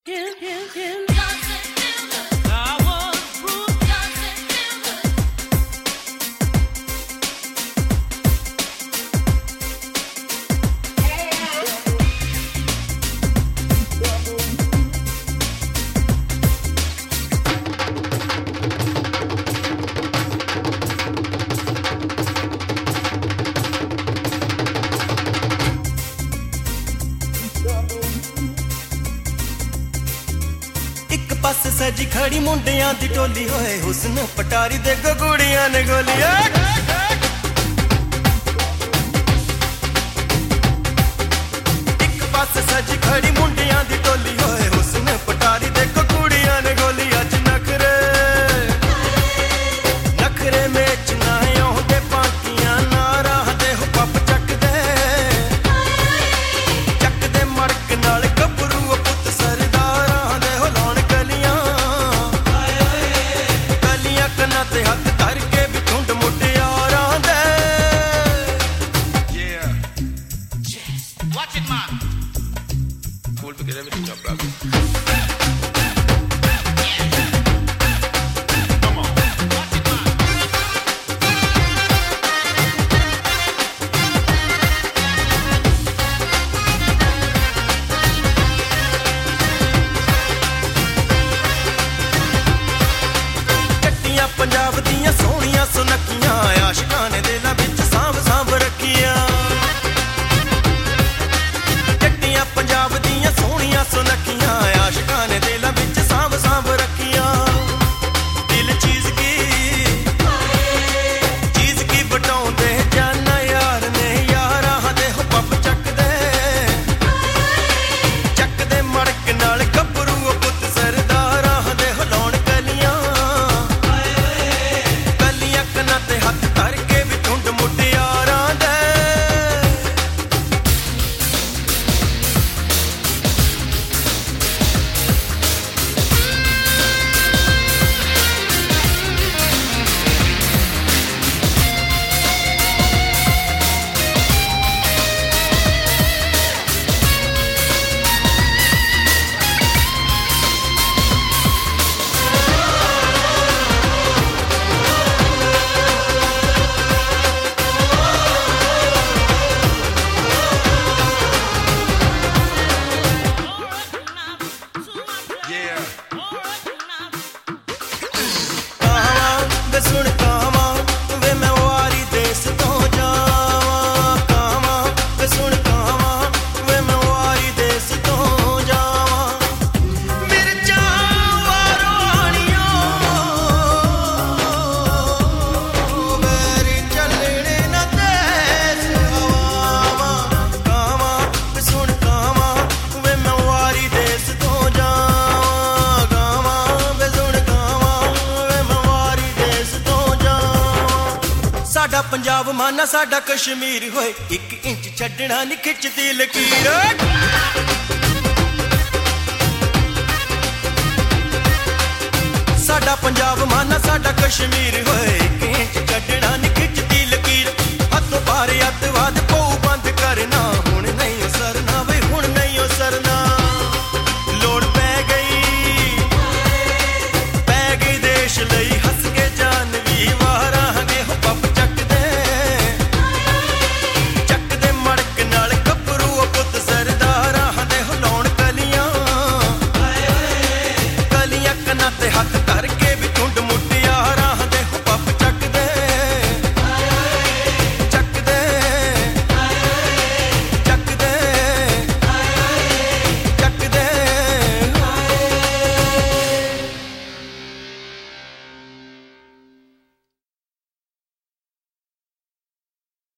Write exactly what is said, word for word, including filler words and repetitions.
पास सजी खड़ी मुंडियां दी टोली होए हुस्न पटारी दे गुड़ियां ने गोलियां एक पास सजी खड़ी मुंडियां दी टोली होए हुस्न पटारी दे गुड़ियां ने गोलियां च नखरे नखरे मेच ना आउंदे पाकियां नारा दे हो पप चक दे चक दे मड़क नाल गबरू पुत सरदारां दे हो लौण ते हथ धर के भी झुंड मुटियारां दे yeah watch it man cool to get everything up brother Punjab दियां सोहणियां सुनकियां आशिकां ने दिलां विच सांभ सांभ रखियां जट्टियां पंजाब दियां सोहणियां सुनकियां आशिकां ने दिलां विच सांभ सांभ रखियां दिल चीज की चीज की बटाउंदे जाना यार ने यारां दे हो पप चक दे चक दे मड़क नाल गबरू पुत सरदारां दे हो लौण कलियां ते हथ धर के भी झुंड मुटियारां दे सुन कावां वे मैं वारी देस तो जावां कावां वे सुन कावां वे मैं वारी देस तो जावां मिर्चां वारोणियों मेरी चलने न देस हवावां कावां वे सुन कावां वे मैं वारी देस तो जावां कावां वे सुन कावां वे मैं साडा पंजाब माना साडा कश्मीर होए एक इंच छड्डना नहीं खिचदी लकीर साडा पंजाब माना साडा कश्मीर होए